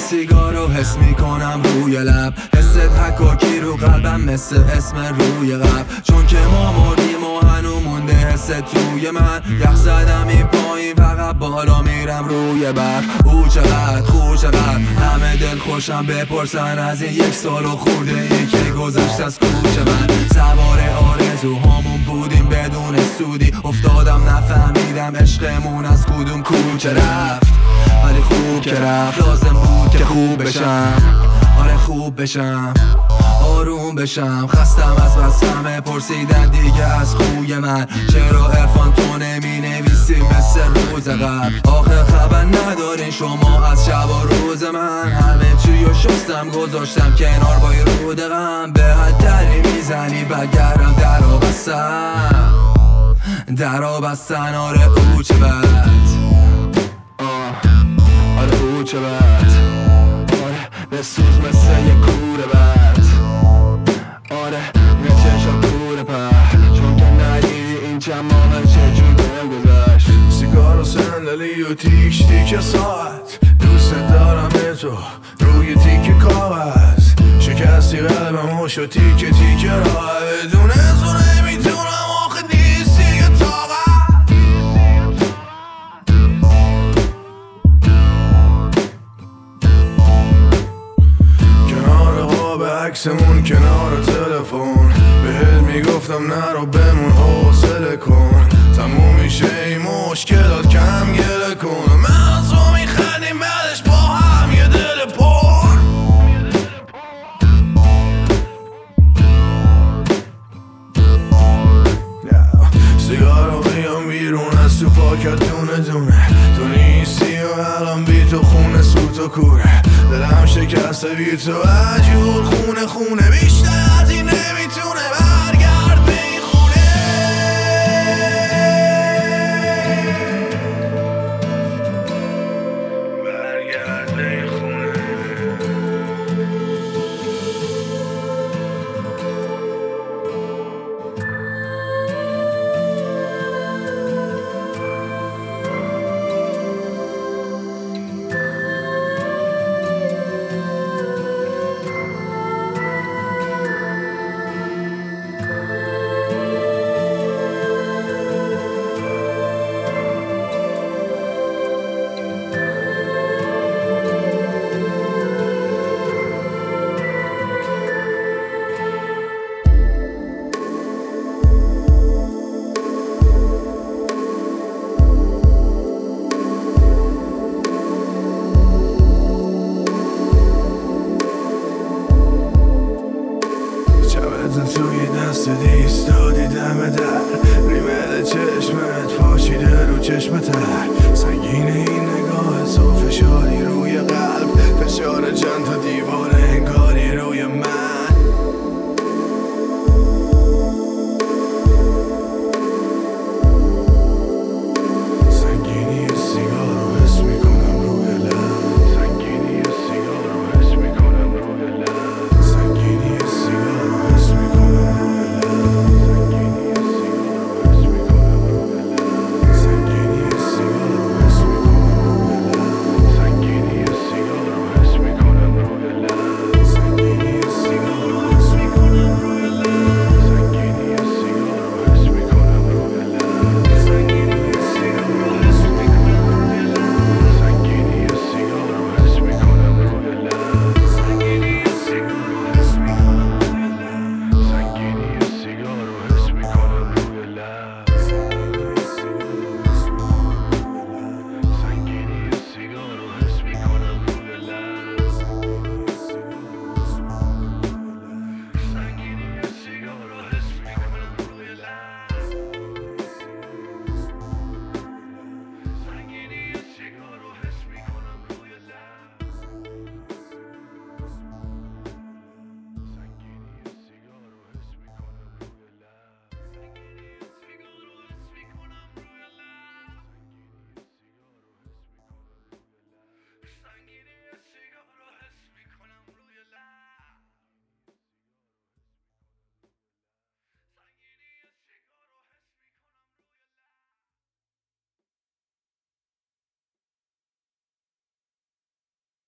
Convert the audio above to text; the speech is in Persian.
سیگارو حس میکنم روی لب، حست حکاکی رو قلبم مثل اسم روی قبل. چون که ما مردیم و هنو مونده حس توی من، یخ زدم این پایین فقط بالا میرم روی برف. او چقدر خوب چقدر همه دل خوشم بپرسن از این 1 سال و خورده ای که گذشت از کوچه من. سوار آرزوهامون بودیم بدون سودی، افتادم نفهمیدم عشقمون از کدوم کوچه رفت. ولی خوب که رفت، لازم بود که خوب بشم. آره خوب بشم، آروم بشم. خستم از بس همه پرسیدن دیگه از خوی من، چرا عرفان تو نمی نویسی مثل روز قبل. آخه خبر ندارین شما از شب و روز من، همه چیو شستم گذاشتم کنار با رود غم. به حدری میزنی بگرم درو بستن، درو بستن. آره او چه بد، آره او چه بد، آره بسوز مثل یه کوره بد. آره یه چشم کوره پر، چون که ندیدی این چند ماه چجور بهم گذشت. سیگار و صندلی و تیک تیک ساعت، دوست دارم تو روی تیک کاغذ. شکستی قلبم و شد تیک تیک راه، بدون تو نمیتونم آخه نیستی یه طاقت. کنار قاب عکسمون کنار تلفن، بهت میگفتم نرو بمون حوصله کن. تموم میشه این مشکلات کم گله کن، من از تو میخندیم بعدش با هم یه دل پر. سیگارو بیام بیرون از تو پاکت دونه دونه، تو نیستی و الان بی تو خونه سوت و کوره. دلم شکسته بی تو عجور خونه خونه، بیشتر از این نمیتونه برگرد به این خونه. برگرد به این خونه. توی دست ایستادی دم در، ریمل چشمت پاشیده رو چشم تر. سنگین این نگاه تو فشاری روی قلب، فشار چند تا دیوار انگاری روی من.